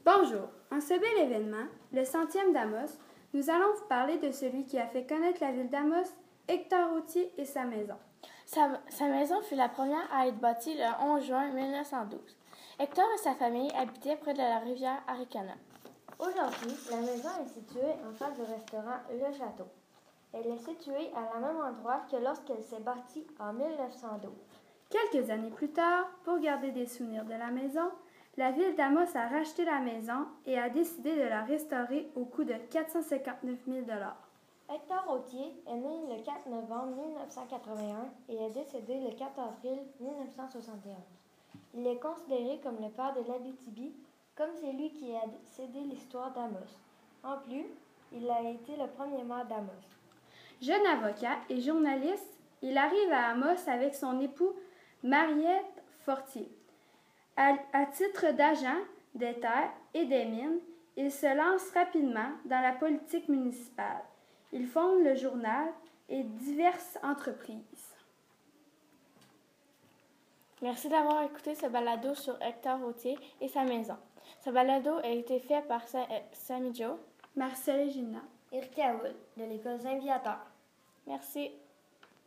Bonjour, en ce bel événement, le 100e d'Amos, nous allons vous parler de celui qui a fait connaître la ville d'Amos, Hector Authier et sa maison. Sa maison fut la première à être bâtie le 11 juin 1912. Hector et sa famille habitaient près de la rivière Aricana. Aujourd'hui, la maison est située en face du restaurant Le Château. Elle est située à la même endroit que lorsqu'elle s'est bâtie en 1912. Quelques années plus tard, pour garder des souvenirs de la maison, la ville d'Amos a racheté la maison et a décidé de la restaurer au coût de 459 000 Hector Authier est né le 4 novembre 1981 et est décédé le 4 avril 1971. Il est considéré comme le père de l'Abitibi, comme c'est lui qui a cédé l'histoire d'Amos. En plus, il a été le premier maire d'Amos. Jeune avocat et journaliste, il arrive à Amos avec son époux Mariette Fortier. À titre d'agent des terres et des mines, il se lance rapidement dans la politique municipale. Il fonde le journal et diverses entreprises. Merci d'avoir écouté ce balado sur Hector Authier et sa maison. Ce balado a été fait par Samy Joe, Marcel et Gina Eric Aoul, de l'École Saint-Viateur. Merci.